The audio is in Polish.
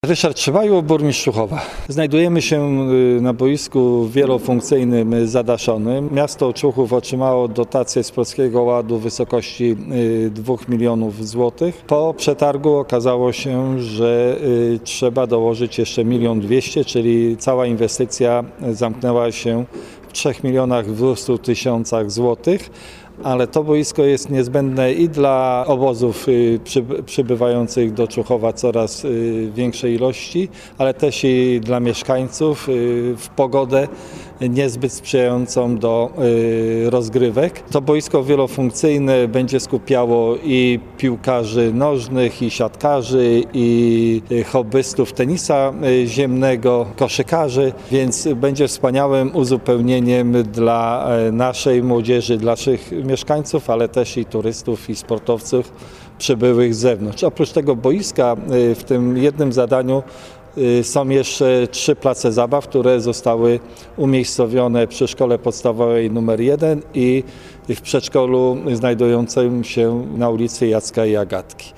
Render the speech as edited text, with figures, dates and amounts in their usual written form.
Ryszard Szywajło, burmistrz Czuchowa. Znajdujemy się na boisku wielofunkcyjnym zadaszonym. Miasto Czuchów otrzymało dotację z Polskiego Ładu w wysokości 2 milionów złotych. Po przetargu okazało się, że trzeba dołożyć jeszcze 1 200 000, czyli cała inwestycja zamknęła się w 3 200 000 złotych. Ale to boisko jest niezbędne i dla obozów przybywających do Czuchowa coraz większej ilości, ale też i dla mieszkańców w pogodę niezbyt sprzyjającą do rozgrywek. To boisko wielofunkcyjne będzie skupiało i piłkarzy nożnych, i siatkarzy, i hobbystów tenisa ziemnego, koszykarzy, więc będzie wspaniałym uzupełnieniem dla naszej młodzieży, dla naszych mieszkańców, ale też i turystów i sportowców przybyłych z zewnątrz. Oprócz tego boiska w tym jednym zadaniu są jeszcze 3 place zabaw, które zostały umiejscowione przy szkole podstawowej nr 1 i w przedszkolu znajdującym się na ulicy Jacka i Agatki.